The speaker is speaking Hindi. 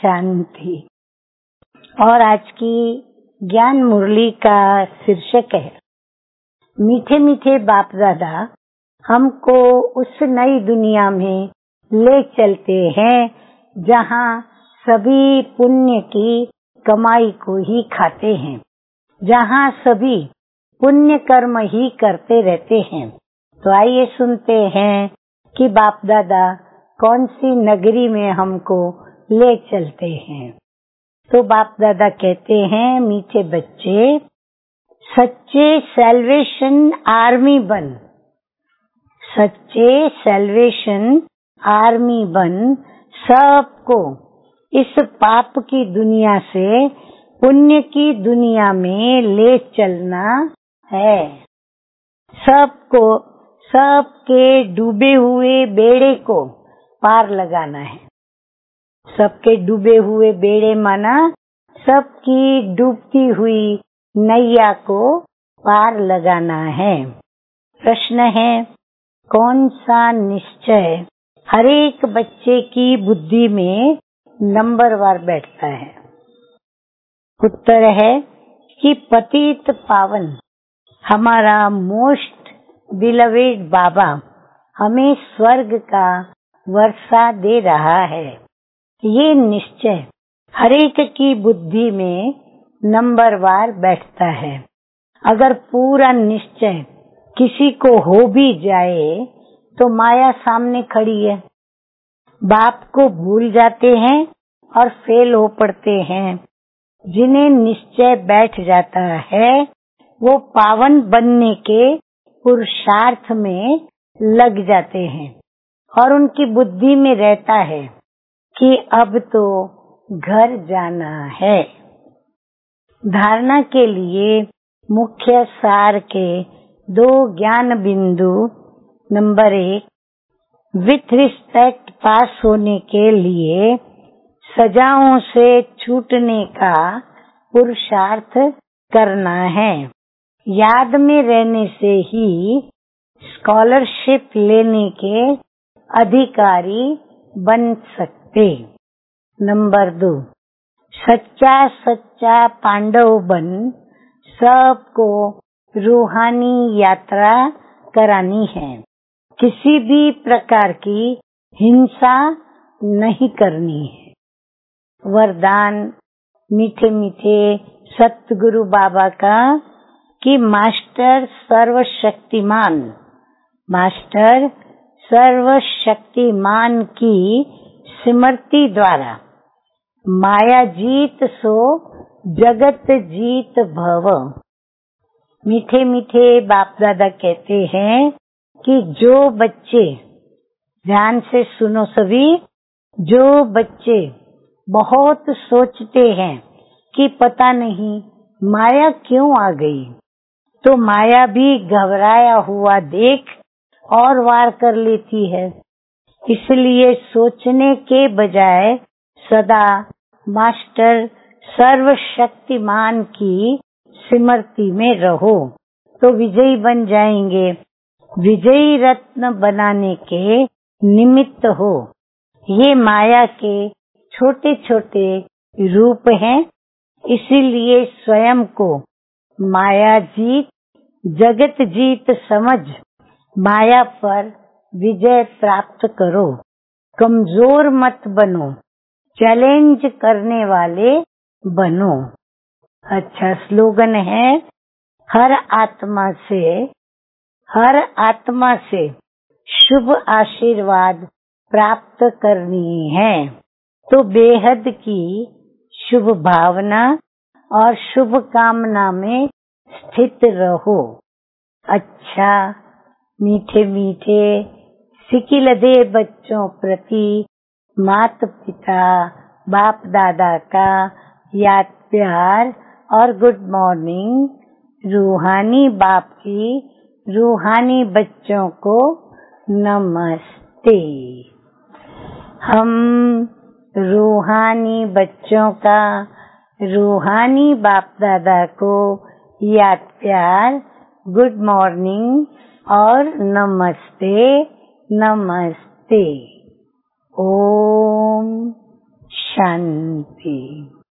शांति। और आज की ज्ञान मुरली का शीर्षक है मीठे मीठे बाप दादा हमको उस नई दुनिया में ले चलते हैं जहाँ सभी पुण्य की कमाई को ही खाते हैं, जहाँ सभी पुण्य कर्म ही करते रहते हैं। तो आइए सुनते हैं कि बाप दादा कौन सी नगरी में हमको ले चलते हैं। तो बाप दादा कहते हैं, मीठे बच्चे सच्चे सैल्वेशन आर्मी बन, सच्चे सैल्वेशन आर्मी बन, सबको इस पाप की दुनिया से पुण्य की दुनिया में ले चलना है। सबको, सबके डूबे हुए बेड़े को पार लगाना है। सबके डूबे हुए बेड़े माना सबकी डूबती हुई नैया को पार लगाना है। प्रश्न है, कौन सा निश्चय हर एक बच्चे की बुद्धि में नंबरवार बैठता है? उत्तर है कि पतित पावन हमारा मोस्ट बिलवेड बाबा हमें स्वर्ग का वर्षा दे रहा है। ये निश्चय हर एक की बुद्धि में नंबरवार बैठता है। अगर पूरा निश्चय किसी को हो भी जाए तो माया सामने खड़ी है। बाप को भूल जाते हैं और फेल हो पड़ते हैं। जिन्हें निश्चय बैठ जाता है वो पावन बनने के पुरुषार्थ में लग जाते हैं और उनकी बुद्धि में रहता है कि अब तो घर जाना है। धारणा के लिए मुख्य सार के 2 ज्ञान बिंदु। नंबर 1, विथ रिस्पेक्ट पास होने के लिए सजाओं से छूटने का पुरुषार्थ करना है। याद में रहने से ही स्कॉलरशिप लेने के अधिकारी बन सकते। नंबर 2, सच्चा सच्चा पांडव बन सबको रूहानी यात्रा करानी है। किसी भी प्रकार की हिंसा नहीं करनी है। वरदान मीठे मीठे सतगुरु बाबा का कि मास्टर सर्वशक्तिमान, मास्टर सर्वशक्तिमान की स्मृति द्वारा माया जीत सो जगत जीत भव। मीठे मीठे बाप दादा कहते हैं कि जो बच्चे, ध्यान से सुनो सभी, जो बच्चे बहुत सोचते हैं कि पता नहीं माया क्यों आ गई, तो माया भी घबराया हुआ देख और वार कर लेती है। इसलिए सोचने के बजाय सदा मास्टर सर्वशक्तिमान की स्मृति में रहो तो विजयी बन जाएंगे। विजयी रत्न बनाने के निमित्त हो। ये माया के छोटे छोटे रूप हैं, इसीलिए स्वयं को माया जीत जगत जीत समझ माया पर विजय प्राप्त करो। कमजोर मत बनो, चैलेंज करने वाले बनो। अच्छा स्लोगन है, हर आत्मा से शुभ आशीर्वाद प्राप्त करनी है तो बेहद की शुभ भावना और शुभ कामना में स्थित रहो। अच्छा मीठे मीठे सिकिलदे बच्चों प्रति माता पिता बाप दादा का याद प्यार और गुड मॉर्निंग। रूहानी बाप की रूहानी बच्चों को नमस्ते। हम रूहानी बच्चों का रूहानी बाप दादा को याद प्यार, गुड मॉर्निंग और नमस्ते नमस्ते। ओम शांति।